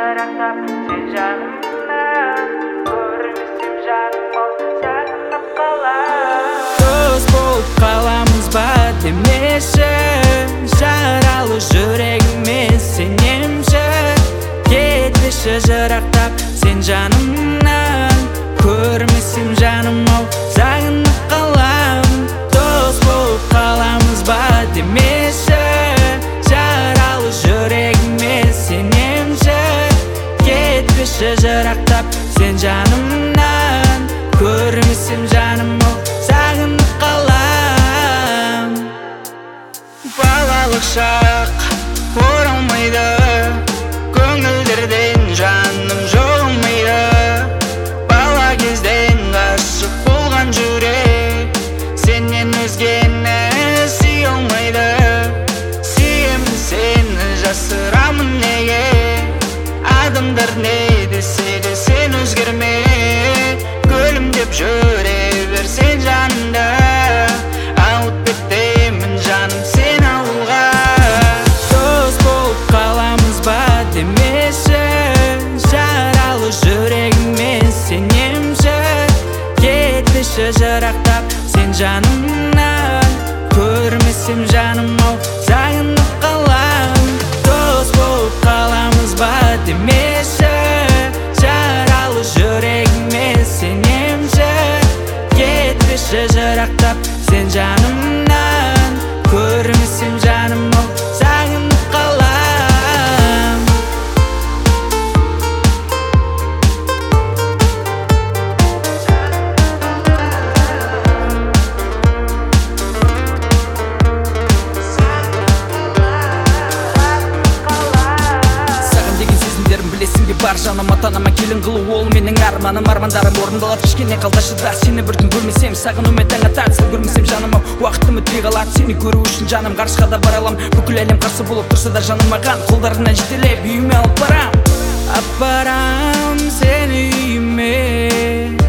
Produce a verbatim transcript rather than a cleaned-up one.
жарақтап сен жанымнан, көрмесем жаным ау сағынып қалам. Дос болып қаламыз ба демеші, жаралы жүрегіме сенемші. Кетпеші жырақтап сен жанымнан, көрмесем жаным ау сағынып қалам. Дос болып қаламыз ба демеші, жаралы жүрегіме сенемші. Кетпеші жырақтап сен жанымнан, көрмесем жаным ау сағынып қалам. Балалық шақ оралмайды, көңілдерден жаным жоғалмайды. Бала кезден ғашық болған жүрек сенен өзгені сүйе алмайды. Сүйемін сені жасырамын неге, адамдар не десе де сен өзгерме. Күлімдеп жүре бер сен жанымда, алып кетемін жаным сен ауылға. Дос болып қаламыз ба демеші, жаралы жүрегіме сенемші. Кетпеші жырақтап сен жанымнан, көрмесем жаным ау сағынып қалам. Дос болып қаламыз ба демеші, жаралы жүрегіме сенемші. Кетпеші жырақтап сен жанымнан, көрмесем жаным ау сағынып қалам. Саған деген сезімдерім білесің бе бар жаным, ата-анама келін қылу ол менің арманым. Армандарым орындалады, кішкене қалдашы да сені бір күн көрмесем, сағынумен таң атады. Сен көрмесем жаным ау уақытым өтпей қалады. Сені көру үшін жаным ғарышқа да бара алам. Бүкіл әлем қарсы болып тұрса да жаным маған қолдарынан жетелеп үйіме алып барам. Алып барам сені үйіме.